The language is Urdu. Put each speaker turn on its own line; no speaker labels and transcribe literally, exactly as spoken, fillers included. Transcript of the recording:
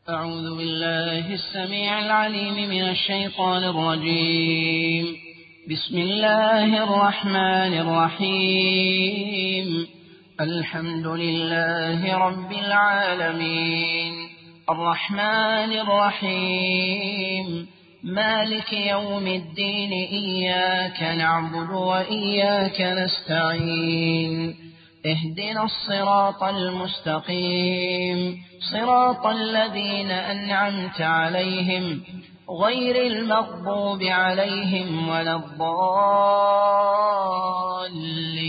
أعوذ بالله السميع العليم من الشيطان الرجيم. بسم الله الرحمن الرحيم. الحمد لله رب العالمين، الرحمن الرحيم، مالك يوم الدين، إياك نعبد وإياك نستعين، اهدنا الصراط المستقيم، صراط الذين أنعمت عليهم غير المغضوب عليهم ولا الضالين.